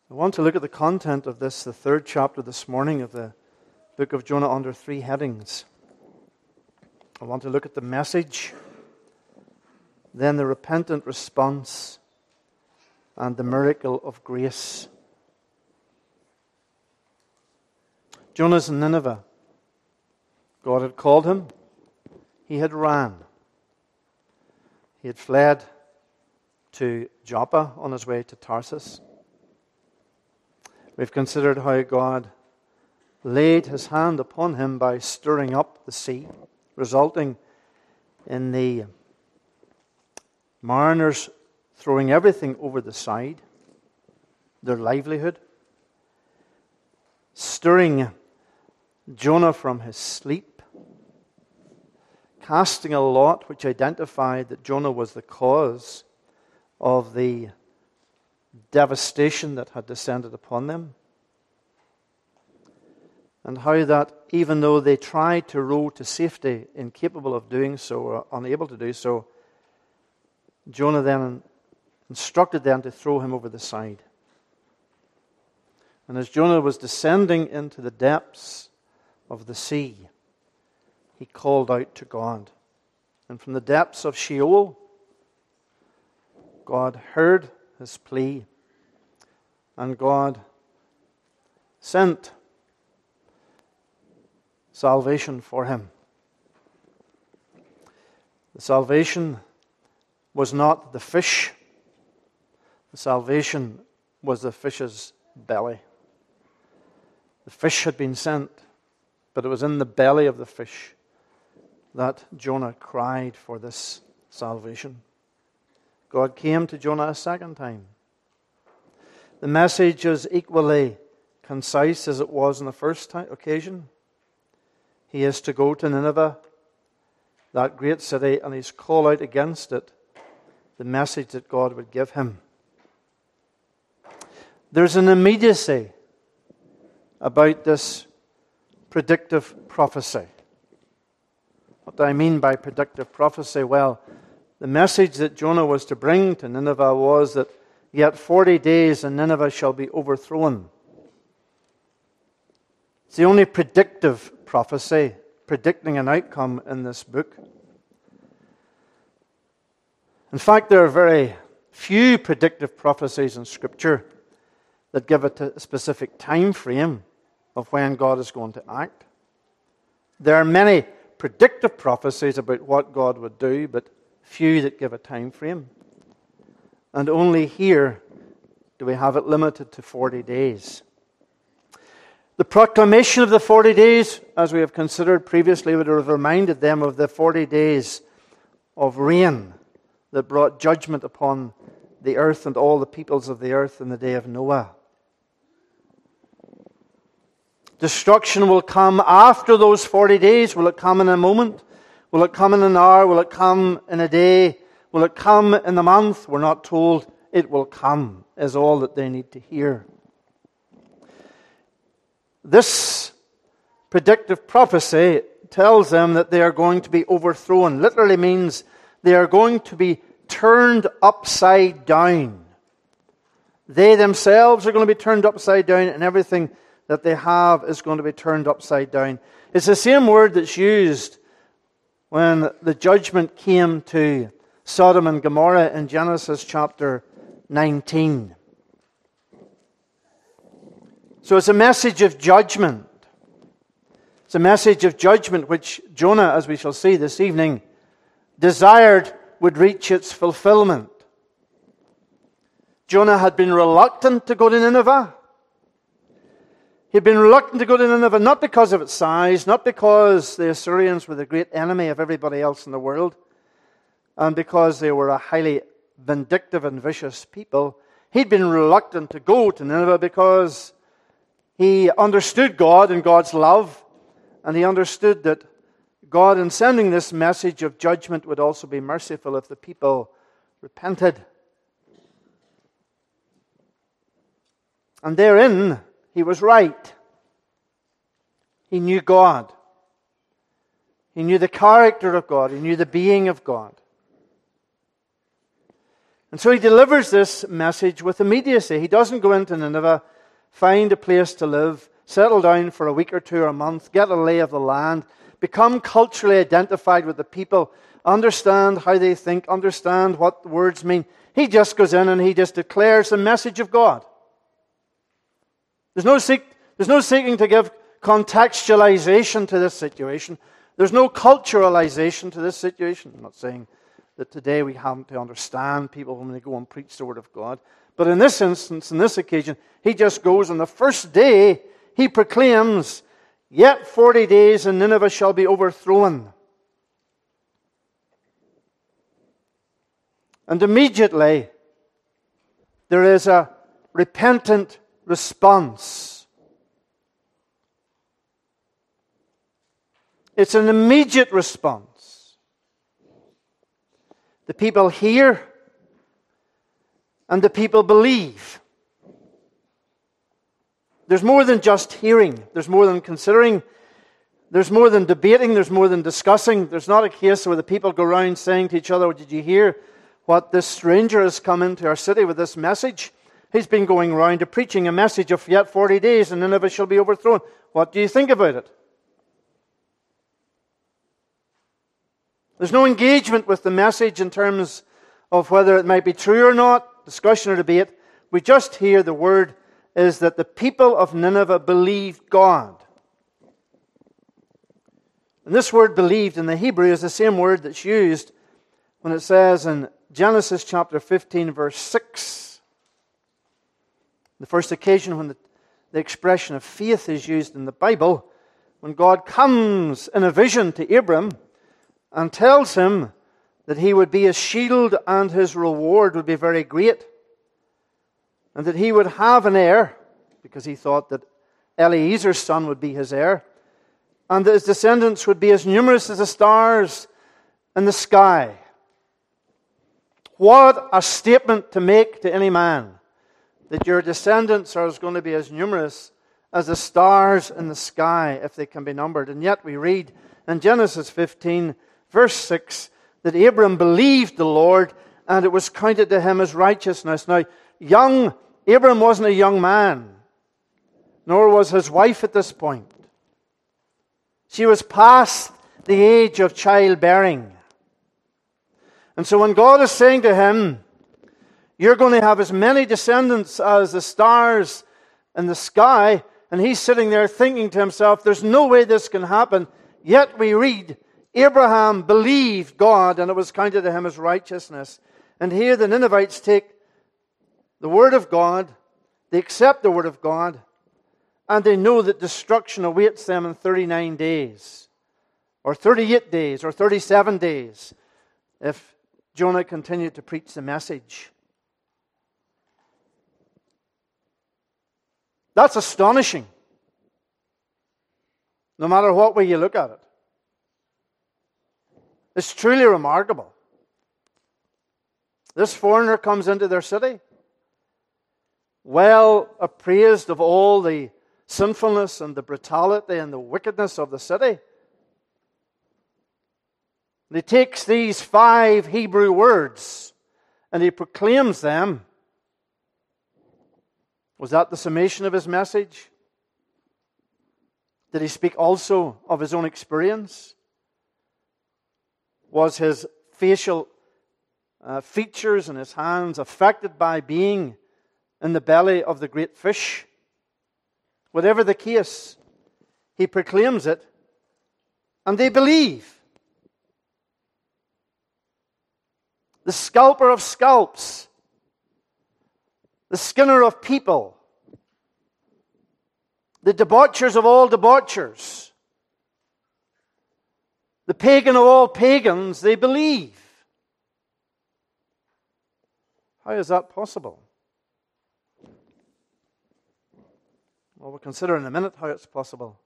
I want to look at the content of this, the third chapter this morning of the book of Jonah, under three headings. I want to look at the message, then the repentant response, and the miracle of grace. Jonah's in Nineveh. God had called him. He had ran. He had fled to Joppa on his way to Tarsus. We've considered how God laid his hand upon him by stirring up the sea, resulting in the mariners throwing everything over the side, their livelihood, stirring Jonah from his sleep, casting a lot which identified that Jonah was the cause of the devastation that had descended upon them, and how that even though they tried to row to safety, incapable of doing so or unable to do so, Jonah then instructed them to throw him over the side. And as Jonah was descending into the depths of the sea, he called out to God. And from the depths of Sheol, God heard his plea, and God sent salvation for him. The salvation was not the fish. The salvation was the fish's belly. The fish had been sent, but it was in the belly of the fish that Jonah cried for this salvation. God came to Jonah a second time. The message is equally concise as it was on the first occasion. He is to go to Nineveh, that great city, and he's called out against it, the message that God would give him. There's an immediacy about this predictive prophecy. What do I mean by predictive prophecy? Well, the message that Jonah was to bring to Nineveh was that yet 40 days and Nineveh shall be overthrown. It's the only predictive prophecy, predicting an outcome in this book. In fact, there are very few predictive prophecies in Scripture that give a specific time frame of when God is going to act. There are many predictive prophecies about what God would do, but few that give a time frame. And only here do we have it limited to 40 days. The proclamation of the 40 days, as we have considered previously, would have reminded them of the 40 days of rain that brought judgment upon the earth and all the peoples of the earth in the day of Noah. Destruction will come after those 40 days. Will it come in a moment? Will it come in an hour? Will it come in a day? Will it come in a month? We're not told. It will come, is all that they need to hear. This predictive prophecy tells them that they are going to be overthrown. Literally means they are going to be turned upside down. They themselves are going to be turned upside down, and everything that they have is going to be turned upside down. It's the same word that's used when the judgment came to Sodom and Gomorrah in Genesis chapter 19. So it's a message of judgment. It's a message of judgment which Jonah, as we shall see this evening, desired would reach its fulfillment. Jonah had been reluctant to go to Nineveh. He'd been reluctant to go to Nineveh not because of its size, not because the Assyrians were the great enemy of everybody else in the world, and because they were a highly vindictive and vicious people. He'd been reluctant to go to Nineveh because he understood God and God's love, and he understood that God, in sending this message of judgment, would also be merciful if the people repented. And therein, he was right. He knew God. He knew the character of God. He knew the being of God. And so he delivers this message with immediacy. He doesn't go into Nineveh, find a place to live, settle down for a week or two or a month, get a lay of the land, become culturally identified with the people, understand how they think, understand what the words mean. He just goes in and he just declares the message of God. There's no seeking to give contextualization to this situation. There's no culturalization to this situation. I'm not saying that today we have to understand people when they go and preach the Word of God. But in this instance, in this occasion, he just goes on the first day, he proclaims, "Yet 40 days and Nineveh shall be overthrown." And immediately, there is a repentant response. It's an immediate response. The people hear and the people believe. There's more than just hearing. There's more than considering. There's more than debating. There's more than discussing. There's not a case where the people go around saying to each other, "Did you hear what this stranger has come into our city with this message? He's been going around preaching a message of yet 40 days and Nineveh shall be overthrown. What do you think about it?" There's no engagement with the message in terms of whether it might be true or not, discussion or debate. We just hear the word is that the people of Nineveh believed God. And this word believed in the Hebrew is the same word that's used when it says in Genesis chapter 15 verse 6, the first occasion when the expression of faith is used in the Bible, when God comes in a vision to Abram and tells him that he would be his shield and his reward would be very great, and that he would have an heir, because he thought that Eliezer's son would be his heir, and that his descendants would be as numerous as the stars in the sky. What a statement to make to any man, that your descendants are going to be as numerous as the stars in the sky, if they can be numbered. And yet we read in Genesis 15, verse 6, that Abram believed the Lord, and it was counted to him as righteousness. Now, Abram wasn't a young man, nor was his wife at this point. She was past the age of childbearing. And so when God is saying to him, "You're going to have as many descendants as the stars in the sky," and he's sitting there thinking to himself, "There's no way this can happen." Yet we read, Abraham believed God, and it was counted to him as righteousness. And here the Ninevites take the Word of God, they accept the Word of God, and they know that destruction awaits them in 39 days, or 38 days, or 37 days, if Jonah continued to preach the message. That's astonishing, no matter what way you look at it. It's truly remarkable. This foreigner comes into their city, well appraised of all the sinfulness and the brutality and the wickedness of the city. And he takes these 5 Hebrew words and he proclaims them. Was that the summation of his message? Did he speak also of his own experience? Was his facial features and his hands affected by being in the belly of the great fish? Whatever the case, he proclaims it, and they believe. The scalper of scalps, the skinner of people, the debauchers of all debauchers, the pagan of all pagans, they believe. How is that possible? Well, we'll consider in a minute how it's possible.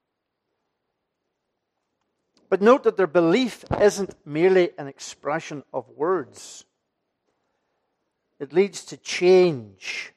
But note that their belief isn't merely an expression of words. It leads to change.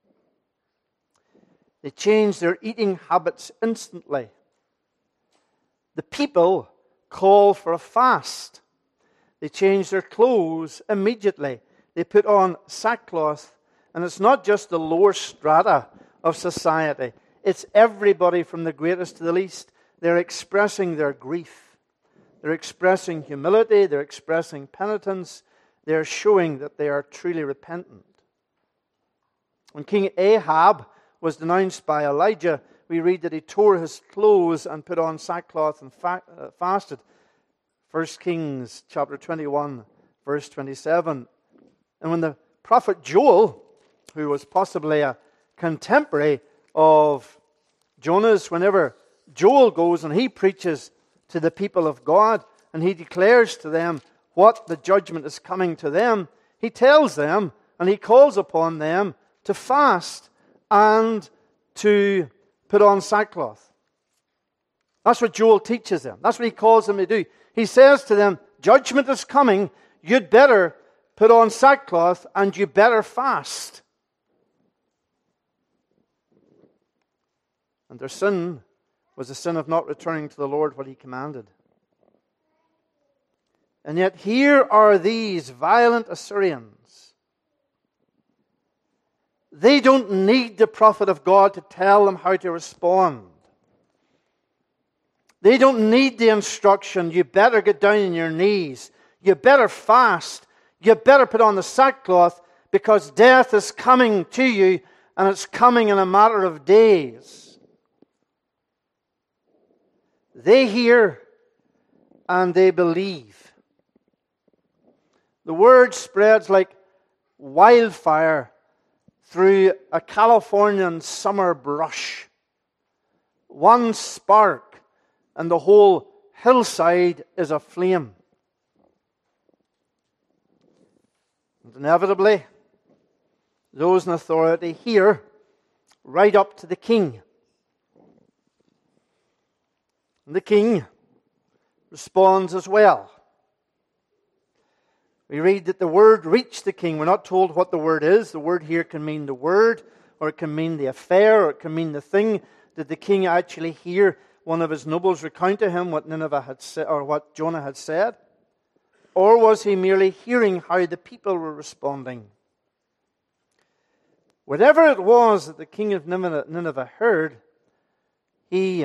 They change their eating habits instantly. The people call for a fast. They change their clothes immediately. They put on sackcloth, and it's not just the lower strata of society. It's everybody from the greatest to the least. They're expressing their grief. They're expressing humility. They're expressing penitence. They're showing that they are truly repentant. When King Ahab was denounced by Elijah, we read that he tore his clothes and put on sackcloth and fasted. 1 Kings chapter 21, verse 27. And when the prophet Joel, who was possibly a contemporary of Jonah's, whenever Joel goes and he preaches to the people of God and he declares to them what the judgment is coming to them, he tells them and he calls upon them to fast and to put on sackcloth. That's what Joel teaches them. That's what he calls them to do. He says to them, judgment is coming, you'd better put on sackcloth and you better fast. And their sin was the sin of not returning to the Lord what he commanded. And yet here are these violent Assyrians. They don't need the prophet of God to tell them how to respond. They don't need the instruction, you better get down on your knees, you better fast, you better put on the sackcloth because death is coming to you and it's coming in a matter of days. They hear and they believe. The word spreads like wildfire through a Californian summer brush. One spark and the whole hillside is aflame. And inevitably, those in authority hear right up to the king. And the king responds as well. We read that the word reached the king. We're not told what the word is. The word here can mean the word, or it can mean the affair, or it can mean the thing. Did the king actually hear one of his nobles recount to him what Nineveh had said, or what Jonah had said? Or was he merely hearing how the people were responding? Whatever it was that the king of Nineveh heard, he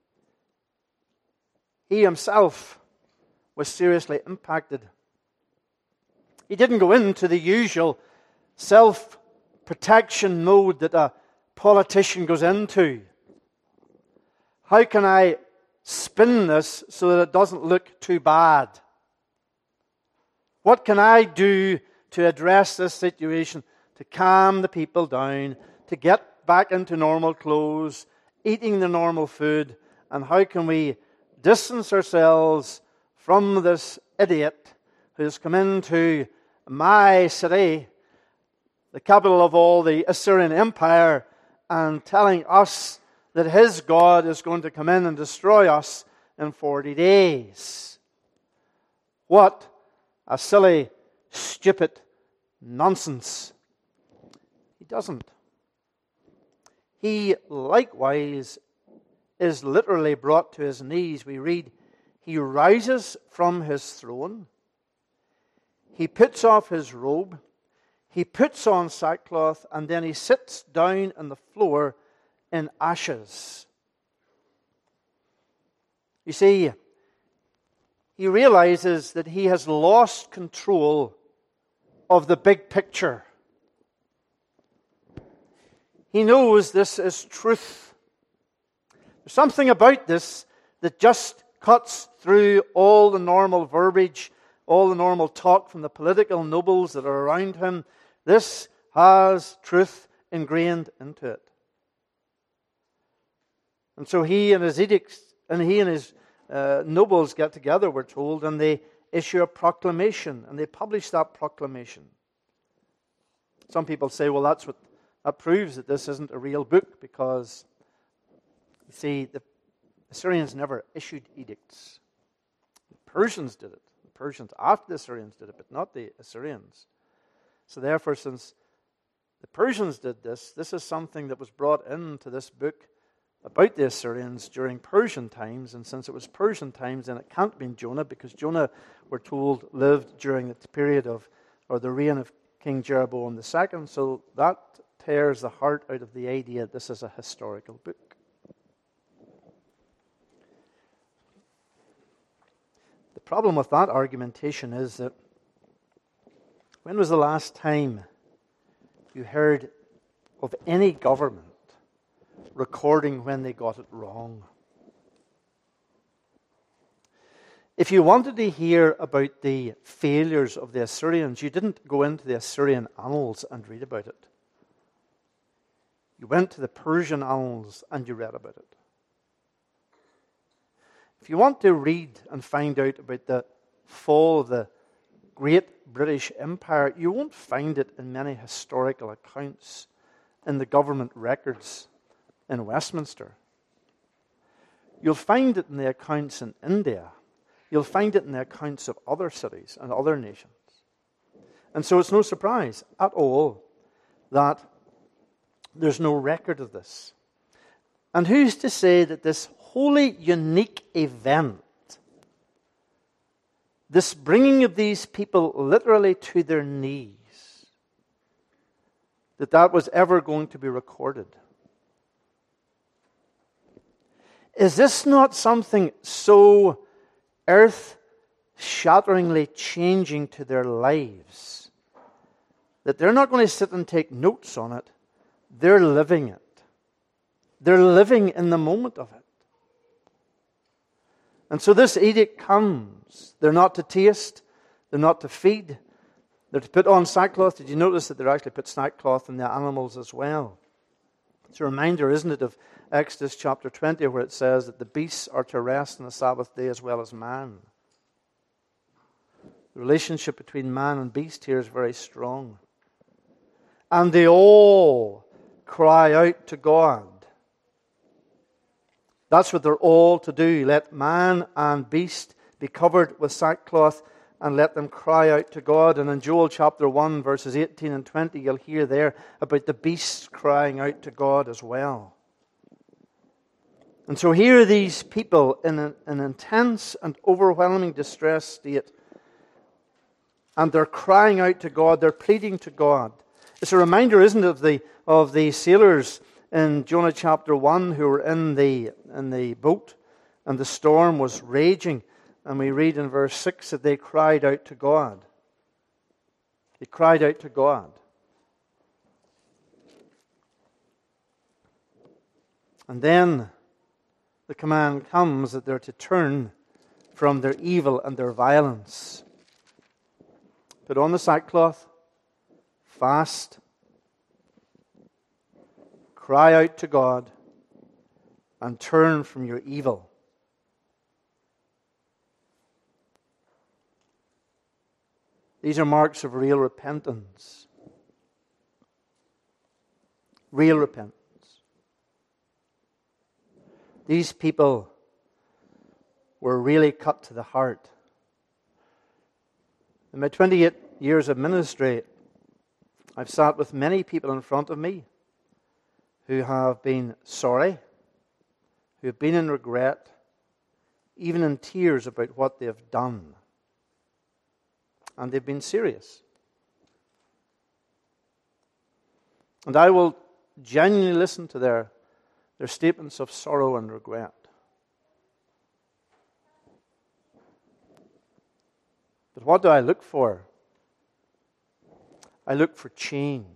himself was seriously impacted. He didn't go into the usual self-protection mode that a politician goes into. How can I spin this so that it doesn't look too bad? What can I do to address this situation, to calm the people down, to get back into normal clothes, eating the normal food, and how can we distance ourselves from this idiot who's come into my city, the capital of all the Assyrian Empire, and telling us that his God is going to come in and destroy us in 40 days. What a silly, stupid nonsense. He doesn't. He likewise is literally brought to his knees. We read, he rises from his throne. He puts off his robe. He puts on sackcloth, and then he sits down on the floor in ashes. You see, he realizes that he has lost control of the big picture. He knows this is truth. There's something about this that just cuts through all the normal verbiage, all the normal talk from the political nobles that are around him. This has truth ingrained into it. And so he and his edicts, and he and his nobles get together, we're told, and they issue a proclamation, and they publish that proclamation. Some people say, well, that proves that this isn't a real book, because, you see, the Assyrians never issued edicts. The Persians did it. The Persians after the Assyrians did it, but not the Assyrians. So therefore, since the Persians did this, this is something that was brought into this book about the Assyrians during Persian times, and since it was Persian times, then it can't be Jonah, because Jonah, we're told, lived during the period of, or the reign of King Jeroboam II. So that tears the heart out of the idea that this is a historical book. The problem with that argumentation is that when was the last time you heard of any government recording when they got it wrong? If you wanted to hear about the failures of the Assyrians, you didn't go into the Assyrian annals and read about it. You went to the Persian annals and you read about it. If you want to read and find out about the fall of the great British Empire, you won't find it in many historical accounts in the government records in Westminster. You'll find it in the accounts in India. You'll find it in the accounts of other cities and other nations. And so it's no surprise at all that there's no record of this. And who's to say that this wholly unique event, this bringing of these people literally to their knees, that was ever going to be recorded? Is this not something so earth-shatteringly changing to their lives that they're not going to sit and take notes on it? They're living it. They're living in the moment of it. And so this edict comes. They're not to taste. They're not to feed. They're to put on sackcloth. Did you notice that they actually put sackcloth in the animals as well? It's a reminder, isn't it, of Exodus chapter 20, where it says that the beasts are to rest on the Sabbath day as well as man. The relationship between man and beast here is very strong. And they all cry out to God. That's what they're all to do. Let man and beast be covered with sackcloth and let them cry out to God. And in Joel chapter 1, verses 18 and 20, you'll hear there about the beasts crying out to God as well. And so here are these people in an intense and overwhelming distress state. And they're crying out to God. They're pleading to God. It's a reminder, isn't it, of the sailors in Jonah chapter 1 who were in the boat and the storm was raging. And we read in verse 6 that they cried out to God. They cried out to God. And then the command comes that they're to turn from their evil and their violence. Put on the sackcloth, fast, cry out to God, and turn from your evil. These are marks of real repentance. Real repentance. These people were really cut to the heart. In my 28 years of ministry, I've sat with many people in front of me who have been sorry, who have been in regret, even in tears about what they have done. And they've been serious. And I will genuinely listen to their statements of sorrow and regret. But what do I look for? I look for change.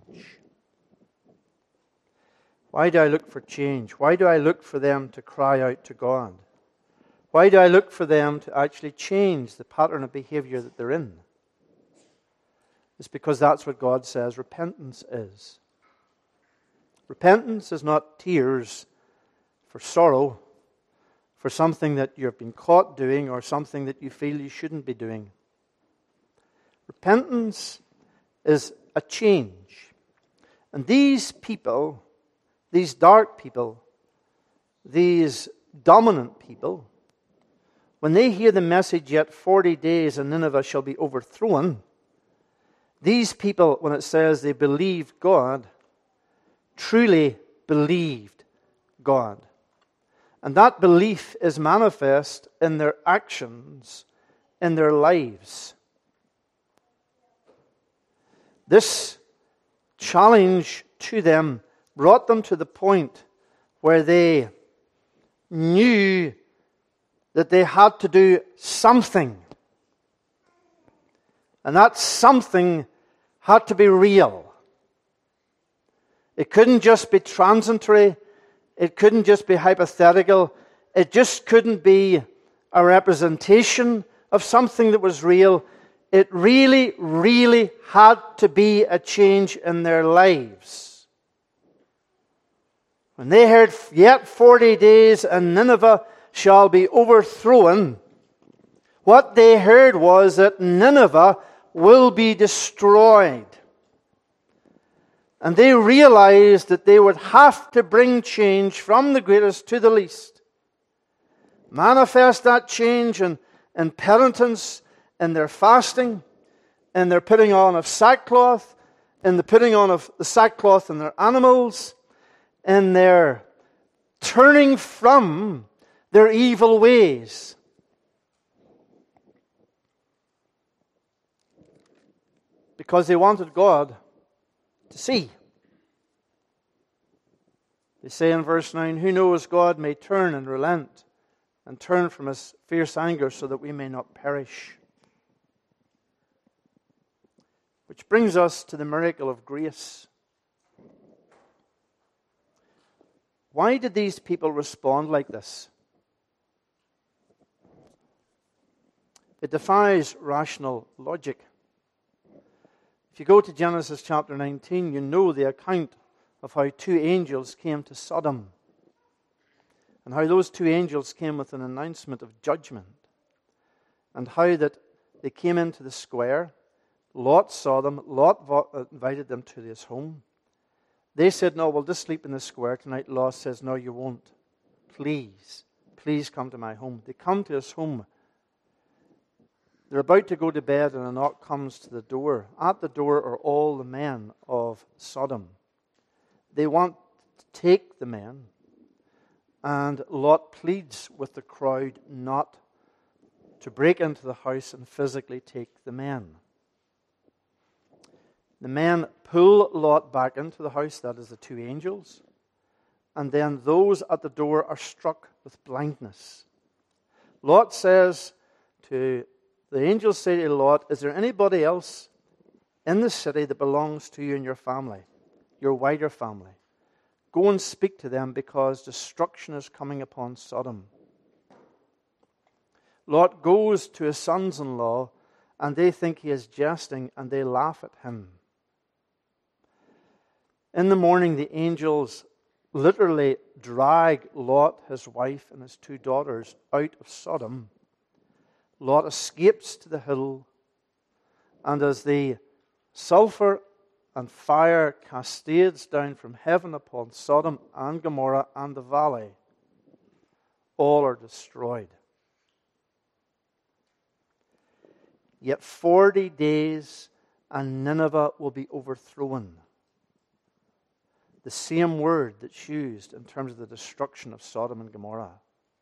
Why do I look for change? Why do I look for them to cry out to God? Why do I look for them to actually change the pattern of behavior that they're in? It's because that's what God says repentance is. Repentance is not tears for sorrow, for something that you've been caught doing or something that you feel you shouldn't be doing. Repentance is a change. And these people, these dark people, these dominant people, when they hear the message, yet 40 days and Nineveh shall be overthrown, these people, when it says they believed God, truly believed God. And that belief is manifest in their actions, in their lives. This challenge to them brought them to the point where they knew that they had to do something. And that something had to be real. It couldn't just be transitory. It couldn't just be hypothetical. It just couldn't be a representation of something that was real. It really, really had to be a change in their lives. When they heard, "Yet 40 days and Nineveh shall be overthrown," what they heard was that Nineveh will be destroyed. And they realized that they would have to bring change from the greatest to the least. Manifest that change in penitence, in their fasting, in their putting on of sackcloth, in the putting on of the sackcloth in their animals, in their turning from their evil ways. Because they wanted God to see. They say in verse 9, "Who knows, God may turn and relent and turn from his fierce anger so that we may not perish." Which brings us to the miracle of grace. Why did these people respond like this? It defies rational logic. If you go to Genesis chapter 19, you know the account of how two angels came to Sodom and how those two angels came with an announcement of judgment, and how that they came into the square. Lot saw them. Lot invited them to his home. They said, "No, we'll just sleep in the square tonight." Lot says, "No, you won't. Please come to my home." They come to his home. They're about to go to bed, and a knock comes to the door. At the door are all the men of Sodom. They want to take the men, and Lot pleads with the crowd not to break into the house and physically take the men. The men pull Lot back into the house, that is the two angels, and then those at the door are struck with blindness. Lot says to The angels say to Lot, "Is there anybody else in the city that belongs to you and your family, your wider family? Go and speak to them, because destruction is coming upon Sodom." Lot goes to his sons-in-law, and they think he is jesting, and they laugh at him. In the morning, the angels literally drag Lot, his wife, and his two daughters out of Sodom. Lot escapes to the hill, and as the sulfur and fire cascades down from heaven upon Sodom and Gomorrah and the valley, all are destroyed. Yet 40 days and Nineveh will be overthrown. The same word that's used in terms of the destruction of Sodom and Gomorrah.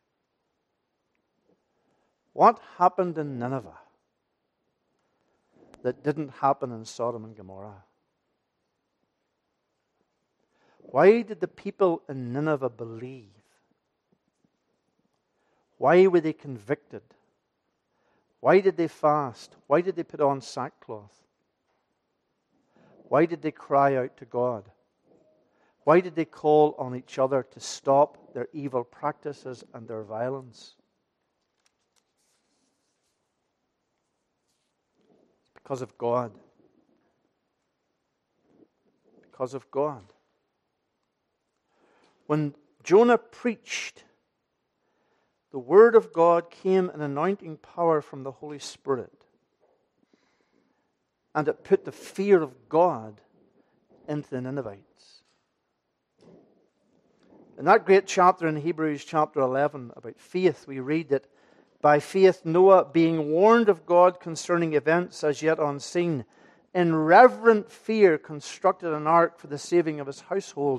What happened in Nineveh that didn't happen in Sodom and Gomorrah? Why did the people in Nineveh believe? Why were they convicted? Why did they fast? Why did they put on sackcloth? Why did they cry out to God? Why did they call on each other to stop their evil practices and their violence? Because of God. Because of God. When Jonah preached, the Word of God came in anointing power from the Holy Spirit. And it put the fear of God into the Ninevites. In that great chapter in Hebrews chapter 11 about faith, we read that by faith Noah, being warned of God concerning events as yet unseen, in reverent fear constructed an ark for the saving of his household.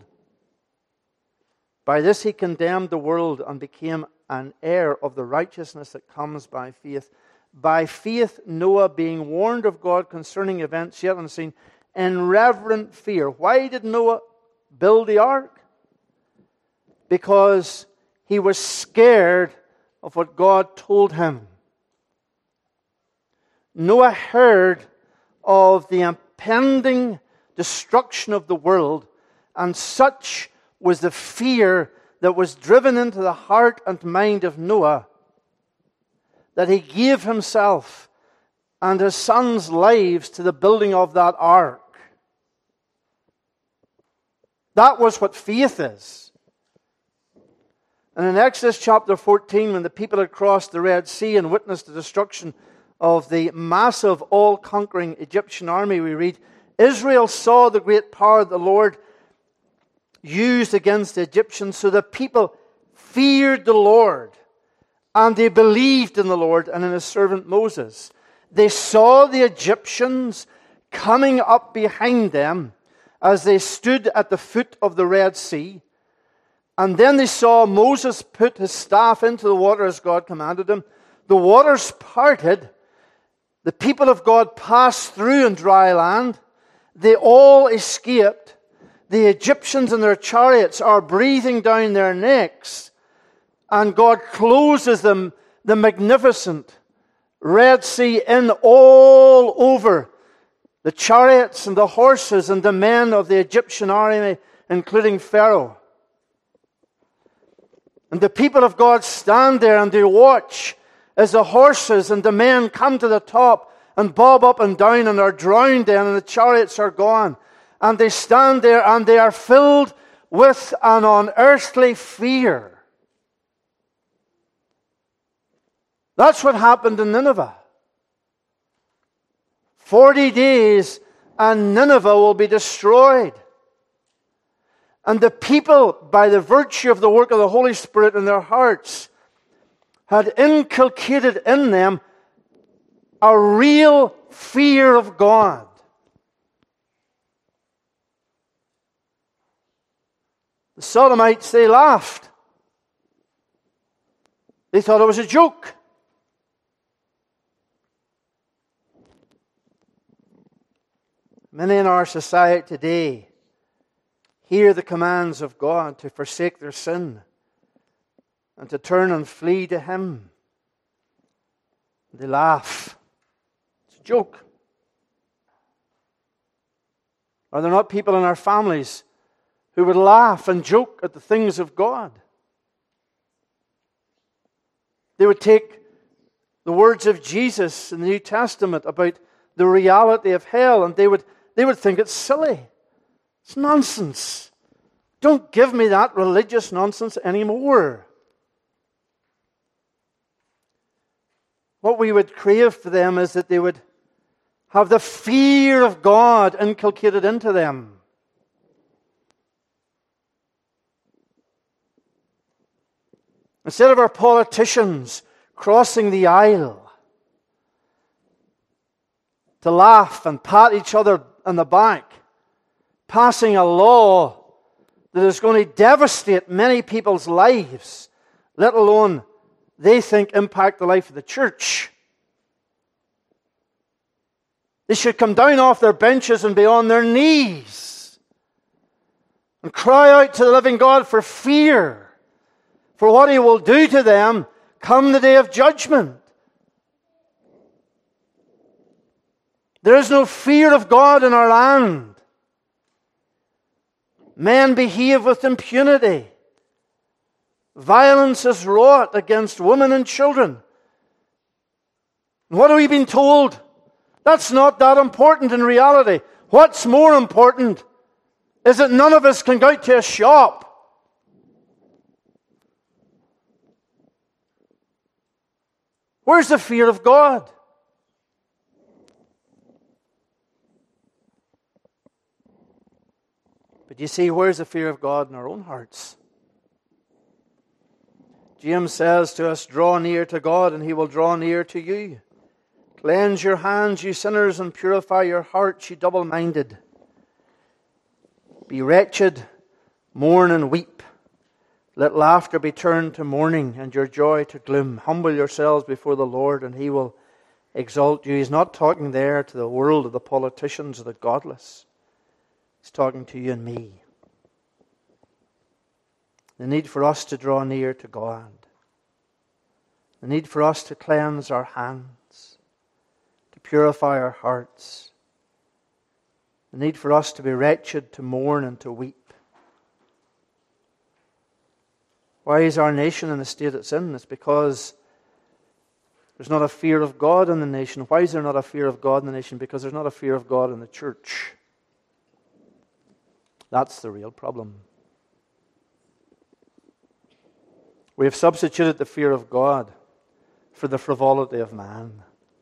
By this he condemned the world and became an heir of the righteousness that comes by faith. By faith Noah, being warned of God concerning events yet unseen, in reverent fear. Why did Noah build the ark? Because he was scared of what God told him. Noah heard of the impending destruction of the world, and such was the fear that was driven into the heart and mind of Noah that he gave himself and his sons' lives to the building of that ark. That was what faith is. And in Exodus chapter 14, when the people had crossed the Red Sea and witnessed the destruction of the massive, all-conquering Egyptian army, we read, Israel saw the great power the Lord used against the Egyptians, so the people feared the Lord, and they believed in the Lord and in His servant Moses. They saw the Egyptians coming up behind them as they stood at the foot of the Red Sea. And then they saw Moses put his staff into the water as God commanded him. The waters parted. The people of God passed through on dry land. They all escaped. The Egyptians in their chariots are breathing down their necks. And God closes them, the magnificent Red Sea, in all over the chariots and the horses and the men of the Egyptian army, including Pharaoh. And the people of God stand there and they watch as the horses and the men come to the top and bob up and down and are drowned in, and the chariots are gone. And they stand there and they are filled with an unearthly fear. That's what happened in Nineveh. 40 days and Nineveh will be destroyed. And the people, by the virtue of the work of the Holy Spirit in their hearts, had inculcated in them a real fear of God. The Sodomites, they laughed. They thought it was a joke. Many in our society today hear the commands of God to forsake their sin and to turn and flee to Him. They laugh. It's a joke. Are there not people in our families who would laugh and joke at the things of God? They would take the words of Jesus in the New Testament about the reality of hell, and they would think it's silly. It's nonsense. Don't give me that religious nonsense anymore. What we would crave for them is that they would have the fear of God inculcated into them. Instead of our politicians crossing the aisle to laugh and pat each other on the back, passing a law that is going to devastate many people's lives, let alone, they think, impact the life of the church. They should come down off their benches and be on their knees and cry out to the living God for fear for what He will do to them come the day of judgment. There is no fear of God in our land. Men behave with impunity. Violence is wrought against women and children. What are we being told? That's not that important in reality. What's more important is that none of us can go out to a shop. Where's the fear of God? But you see, where's the fear of God in our own hearts? James says to us, draw near to God and He will draw near to you. Cleanse your hands, you sinners, and purify your hearts, you double-minded. Be wretched, mourn and weep. Let laughter be turned to mourning and your joy to gloom. Humble yourselves before the Lord and He will exalt you. He's not talking there to the world of the politicians or the godless. He's talking to you and me. The need for us to draw near to God. The need for us to cleanse our hands, to purify our hearts. The need for us to be wretched, to mourn and to weep. Why is our nation in the state it's in? It's because there's not a fear of God in the nation. Why is there not a fear of God in the nation? Because there's not a fear of God in the church. That's the real problem. We have substituted the fear of God for the frivolity of man.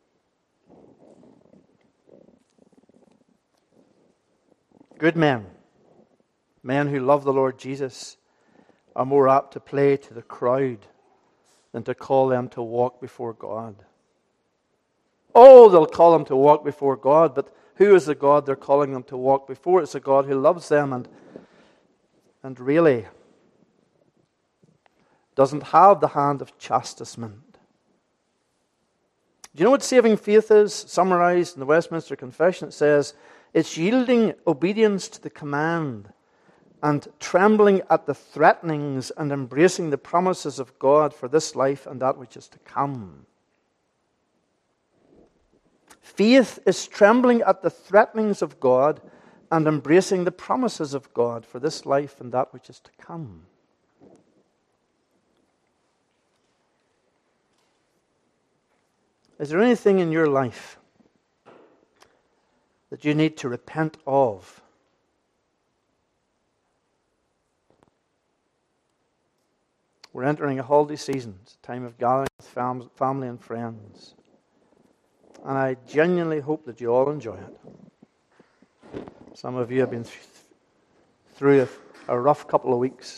Good men, men who love the Lord Jesus, are more apt to play to the crowd than to call them to walk before God. Oh, they'll call them to walk before God, but who is the God they're calling them to walk before? It's a God who loves them and really doesn't have the hand of chastisement. Do you know what saving faith is? Summarized in the Westminster Confession, it says, it's yielding obedience to the command and trembling at the threatenings and embracing the promises of God for this life and that which is to come. Faith is trembling at the threatenings of God and embracing the promises of God for this life and that which is to come. Is there anything in your life that you need to repent of? We're entering a holiday season. It's a time of gathering with family and friends. And I genuinely hope that you all enjoy it. Some of you have been through a rough couple of weeks.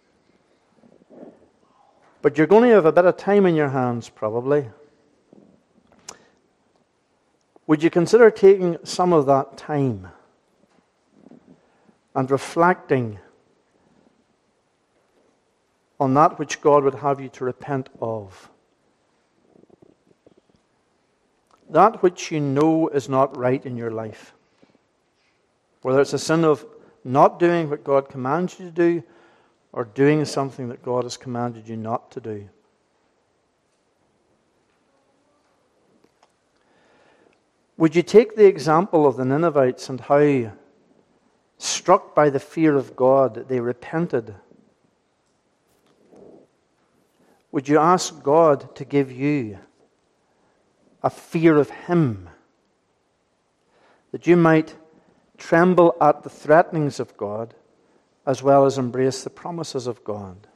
But you're going to have a bit of time in your hands, probably. Would you consider taking some of that time and reflecting on that which God would have you to repent of? That which you know is not right in your life. Whether it's a sin of not doing what God commands you to do or doing something that God has commanded you not to do. Would you take the example of the Ninevites and how, struck by the fear of God, they repented? Would you ask God to give you a fear of Him, that you might tremble at the threatenings of God as well as embrace the promises of God?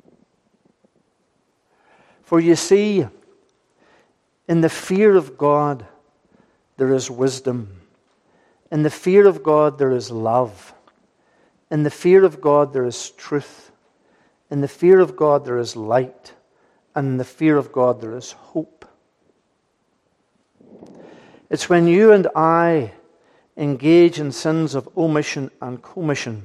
For you see, in the fear of God, there is wisdom. In the fear of God, there is love. In the fear of God, there is truth. In the fear of God, there is light. And in the fear of God, there is hope. It's when you and I engage in sins of omission and commission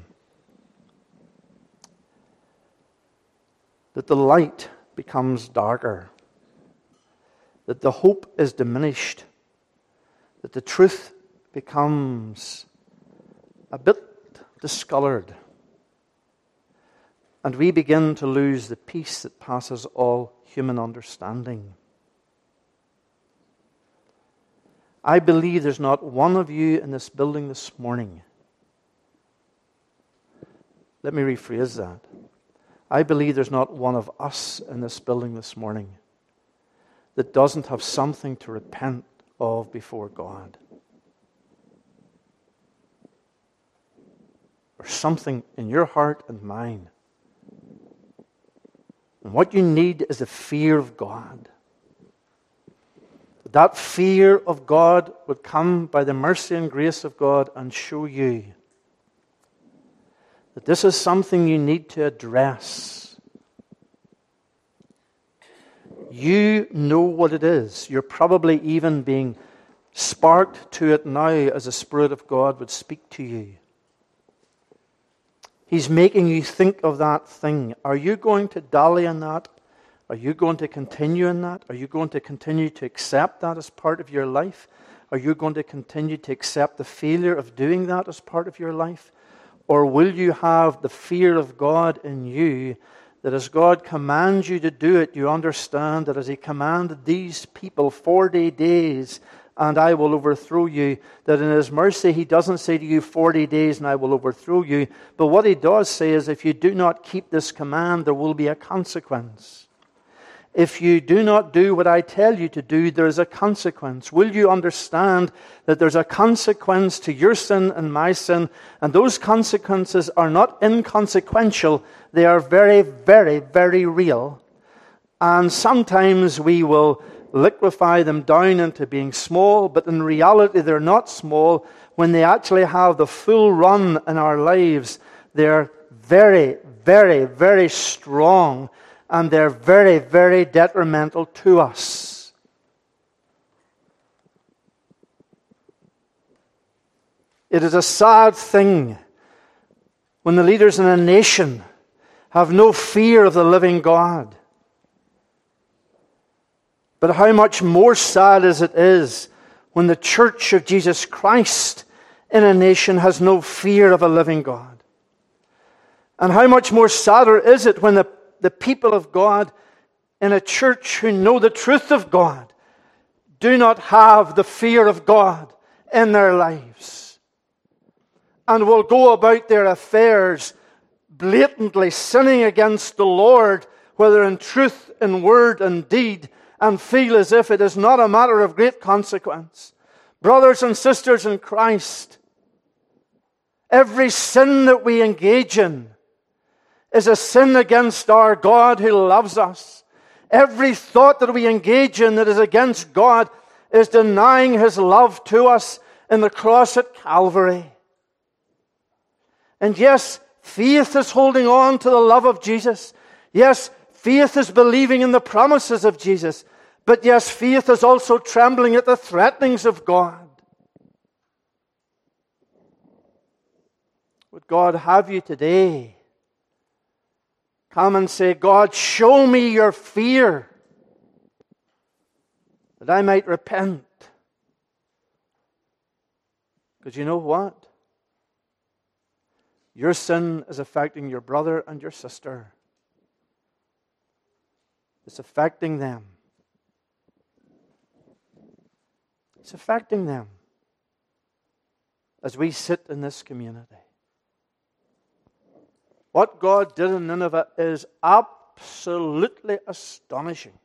that the light becomes darker, that the hope is diminished, that the truth becomes a bit discolored, and we begin to lose the peace that passes all human understanding. I believe there's not one of you in this building this morning. Let me rephrase that. I believe there's not one of us in this building this morning that doesn't have something to repent of before God. Or something in your heart and mind. And what you need is the fear of God. That fear of God would come by the mercy and grace of God and show you that this is something you need to address. You know what it is. You're probably even being sparked to it now as the Spirit of God would speak to you. He's making you think of that thing. Are you going to dally in that? Are you going to continue in that? Are you going to continue to accept that as part of your life? Are you going to continue to accept the failure of doing that as part of your life? Or will you have the fear of God in you, that as God commands you to do it, you understand that as He commanded these people 40 days, and I will overthrow you, that in His mercy He doesn't say to you 40 days and I will overthrow you. But what He does say is, if you do not keep this command, there will be a consequence. If you do not do what I tell you to do, there is a consequence. Will you understand that there's a consequence to your sin and my sin? And those consequences are not inconsequential. They are very, very, very real. And sometimes we will liquefy them down into being small, but in reality they're not small. When they actually have the full run in our lives, they're very, very, very strong. And they're very, very detrimental to us. It is a sad thing when the leaders in a nation have no fear of the living God. But how much more sad is it when the church of Jesus Christ in a nation has no fear of a living God. And how much more sadder is it when the people of God in a church who know the truth of God do not have the fear of God in their lives, and will go about their affairs blatantly sinning against the Lord, whether in truth, in word and deed, and feel as if it is not a matter of great consequence. Brothers and sisters in Christ, every sin that we engage in is a sin against our God who loves us. Every thought that we engage in that is against God is denying His love to us in the cross at Calvary. And yes, faith is holding on to the love of Jesus. Yes, faith is believing in the promises of Jesus. But yes, faith is also trembling at the threatenings of God. Would God have you today come and say, God, show me your fear, that I might repent. Because you know what? Your sin is affecting your brother and your sister. It's affecting them. It's affecting them as we sit in this community. What God did in Nineveh is absolutely astonishing.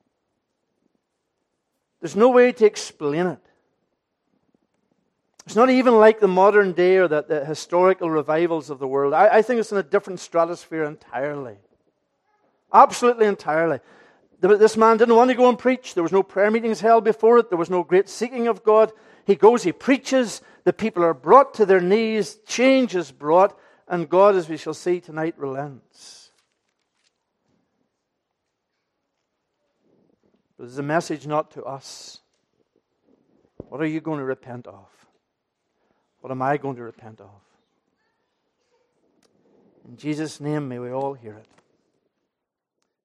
There's no way to explain it. It's not even like the modern day or the historical revivals of the world. I think it's in a different stratosphere entirely. Absolutely entirely. This man didn't want to go and preach. There was no prayer meetings held before it. There was no great seeking of God. He goes, he preaches. The people are brought to their knees. Change is brought. And God, as we shall see tonight, relents. But there's a message not to us. What are you going to repent of? What am I going to repent of? In Jesus' name, may we all hear it.